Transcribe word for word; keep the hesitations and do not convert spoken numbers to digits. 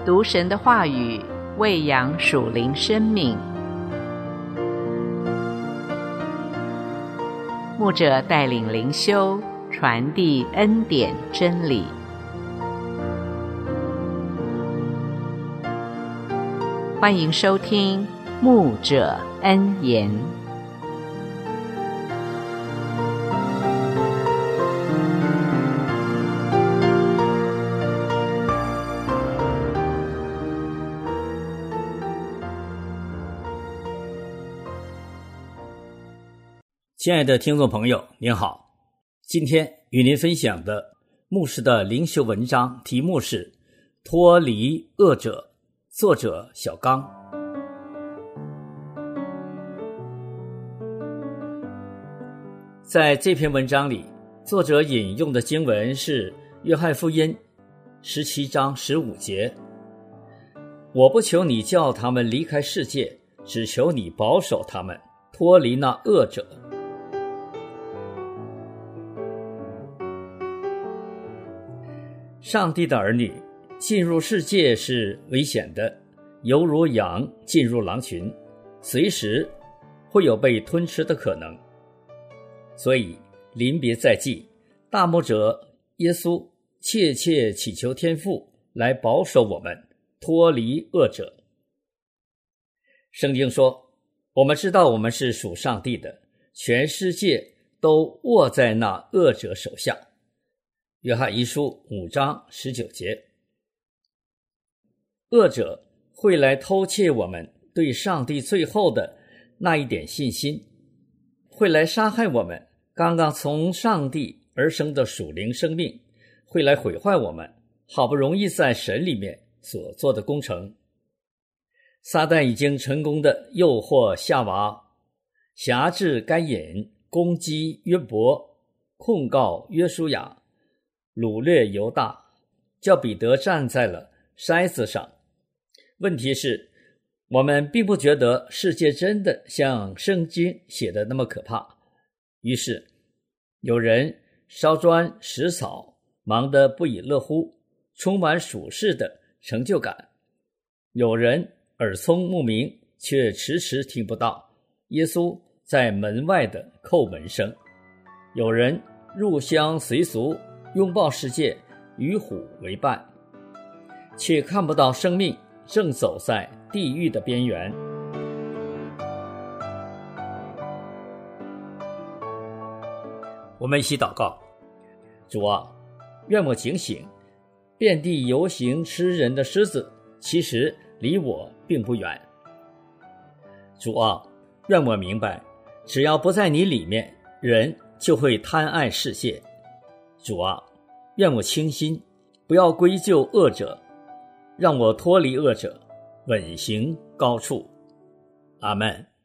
读神的话语，喂养属灵生命。牧者带领灵修，传递恩典真理。欢迎收听牧者恩言。 亲爱的听众朋友，您好，今天与您分享的牧师的灵修文章题目是脱离恶者，作者小刚。在这篇文章里，作者引用的经文是约翰福音十七章十五节，我不求你叫他们离开世界，只求你保守他们脱离那恶者。上帝的儿女进入世界是危险的，犹如羊进入狼群，随时会有被吞吃的可能。所以临别在即，大牧者耶稣切切祈求天父来保守我们脱离恶者。圣经说，我们知道我们是属上帝的，全世界都握在那恶者手下。约翰一书五章十九节，恶者会来偷窃我们对上帝最后的那一点信心，会来杀害我们刚刚从上帝而生的属灵生命，会来毁坏我们好不容易在神里面所做的工程。撒旦已经成功的诱惑夏娃，辖制该隐，攻击约伯，控告约书亚，掳掠犹大，叫彼得站在了筛子上。问题是，我们并不觉得世界真的像圣经写的那么可怕。于是有人烧砖拾草，忙得不亦乐乎，充满属世的成就感。有人耳聪目明，却迟迟听不到耶稣在门外的叩门声。有人入乡随俗，拥抱世界，与虎为伴，却看不到生命正走在地狱的边缘。我们一起祷告。主啊，愿我警醒，遍地游行吃人的狮子，其实离我并不远。主啊，愿我明白，只要不在你里面，人就会贪爱世界。主啊，愿我清心，不要归咎恶者，让我脱离恶者，稳行高处。阿们。